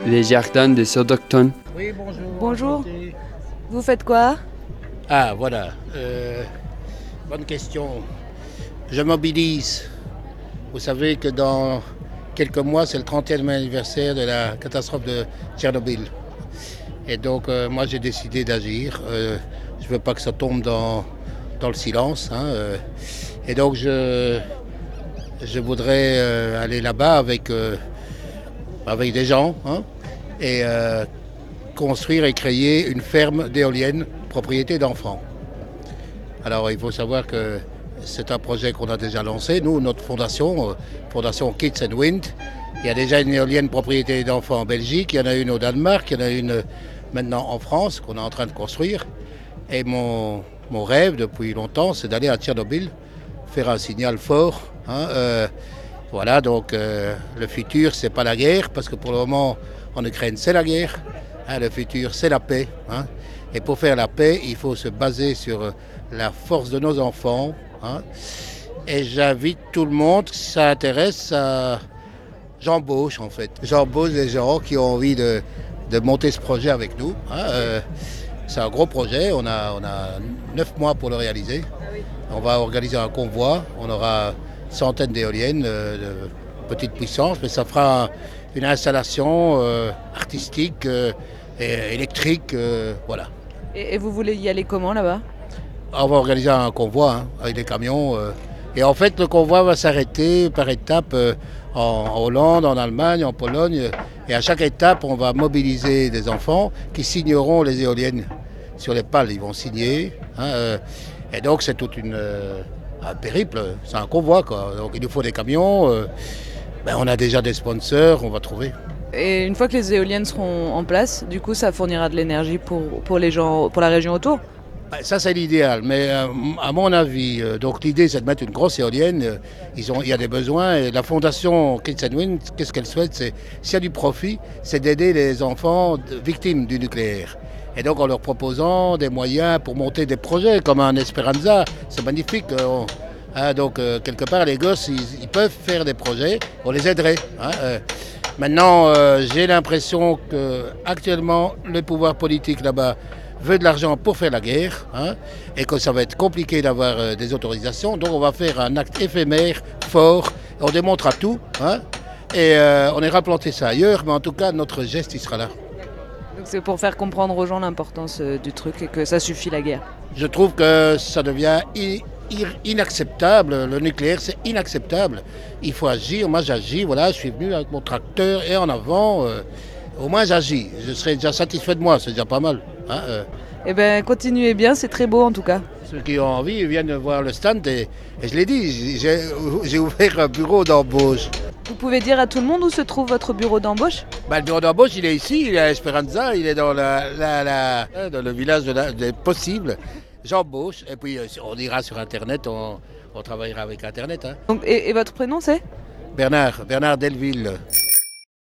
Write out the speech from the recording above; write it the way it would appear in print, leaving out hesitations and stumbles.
les jardins des autochtones. Oui, bonjour. Bonjour. Vous faites quoi? Ah, voilà. Bonne question. Je mobilise. Vous savez que dans quelques mois, c'est le 30e anniversaire de la catastrophe de Tchernobyl. Et donc, moi, j'ai décidé d'agir. Je ne veux pas que ça tombe dans le silence. Et donc, je voudrais aller là-bas avec des gens et construire et créer une ferme d'éoliennes propriété d'enfants. Alors, il faut savoir que c'est un projet qu'on a déjà lancé. Nous, notre fondation, Fondation Kids and Wind, il y a déjà une éolienne propriété d'enfants en Belgique, il y en a une au Danemark, il y en a une maintenant en France qu'on est en train de construire. Et mon rêve depuis longtemps, c'est d'aller à Tchernobyl, faire un signal fort. Voilà, donc le futur, c'est pas la guerre, parce que pour le moment, en Ukraine, c'est la guerre. Le futur, c'est la paix. Et pour faire la paix, il faut se baser sur la force de nos enfants. Et j'invite tout le monde, si ça intéresse, j'embauche en fait. J'embauche des gens qui ont envie de monter ce projet avec nous. C'est un gros projet, on a 9 mois pour le réaliser. On va organiser un convoi, on aura centaines d'éoliennes de petite puissance, mais ça fera une installation artistique et électrique, voilà. Et vous voulez y aller comment là-bas? On va organiser un convoi avec des camions. Et en fait, le convoi va s'arrêter par étapes en Hollande, en Allemagne, en Pologne. Et à chaque étape, on va mobiliser des enfants qui signeront les éoliennes sur les pales. Ils vont signer. Et donc, c'est tout un périple. C'est un convoi, quoi. Donc, il nous faut des camions. On a déjà des sponsors, on va trouver. Et une fois que les éoliennes seront en place, du coup, ça fournira de l'énergie pour les gens, pour la région autour? Ça, c'est l'idéal, mais à mon avis, donc l'idée, c'est de mettre une grosse éolienne. Il y a des besoins. Et la fondation Kids and Wind, qu'est-ce qu'elle souhaite? S'il y a du profit, c'est d'aider les enfants victimes du nucléaire. Et donc, en leur proposant des moyens pour monter des projets, comme un Esperanza, c'est magnifique. Donc, quelque part, les gosses, ils peuvent faire des projets, on les aiderait. Maintenant, j'ai l'impression qu'actuellement, le pouvoir politique là-bas veut de l'argent pour faire la guerre, et que ça va être compliqué d'avoir des autorisations. Donc on va faire un acte éphémère, fort, on démontre à tout, et on ira planter ça ailleurs, mais en tout cas notre geste il sera là. Donc c'est pour faire comprendre aux gens l'importance du truc et que ça suffit la guerre. Je trouve que ça devient inacceptable, le nucléaire c'est inacceptable. Il faut agir, moi j'agis, voilà, je suis venu avec mon tracteur et en avant, au moins j'agis, je serai déjà satisfait de moi, c'est déjà pas mal. Eh bien, continuez bien, c'est très beau en tout cas. Ceux qui ont envie viennent voir le stand et je l'ai dit, j'ai ouvert un bureau d'embauche. Vous pouvez dire à tout le monde où se trouve votre bureau d'embauche? Le bureau d'embauche, il est ici, il est à Esperanza, il est dans dans le village des possibles. J'embauche et puis on ira sur Internet, on travaillera avec Internet. Donc, et votre prénom c'est? Bernard Delville.